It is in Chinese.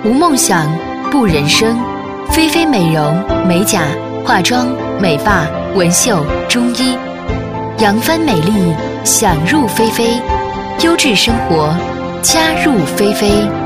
无梦想不人生。菲菲美容、美甲、化妆、美发、纹绣、中医，扬帆美丽，想入非非，优质生活加入菲菲。